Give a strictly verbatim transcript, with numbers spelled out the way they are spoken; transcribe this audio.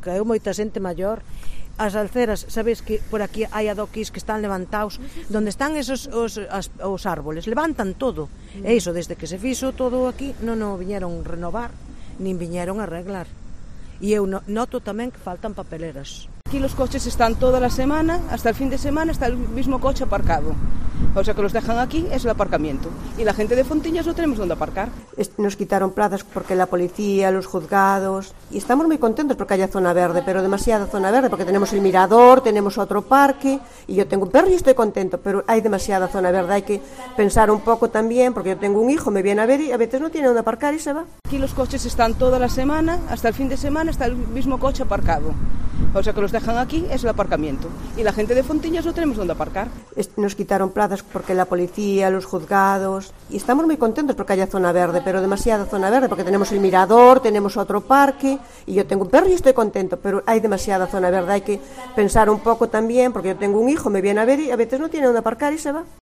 Caeu moita xente maior. As alceras, sabes que por aquí hai adoquis que están levantados, donde están esos os, as, os árboles, levantan todo. Mm. E iso, desde que se fixo todo aquí, non o viñeron renovar, nin viñeron arreglar. E eu noto tamén que faltan papeleras. Aquí los coches están toda la semana, hasta el fin de semana está el mismo coche aparcado. O sea que los dejan aquí, es el aparcamiento. Y la gente de Fontiñas no tenemos dónde aparcar. Nos quitaron plazas porque la policía, los juzgados... Y estamos muy contentos porque haya zona verde, pero demasiada zona verde, porque tenemos el mirador, tenemos otro parque, y yo tengo un perro y estoy contento, pero hay demasiada zona verde. Hay que pensar un poco también, porque yo tengo un hijo, me viene a ver y a veces no tiene dónde aparcar y se va. Aquí los coches están toda la semana, hasta el fin de semana está el mismo coche aparcado. O sea que los dejan aquí, es el aparcamiento. Y la gente de Fontiñas no tenemos dónde aparcar. Nos quitaron plazas porque la policía, los juzgados... Y estamos muy contentos porque haya zona verde, pero demasiada zona verde, porque tenemos el mirador, tenemos otro parque, y yo tengo un perro y estoy contento, pero hay demasiada zona verde. Hay que pensar un poco también, porque yo tengo un hijo, me viene a ver y a veces no tiene dónde aparcar y se va.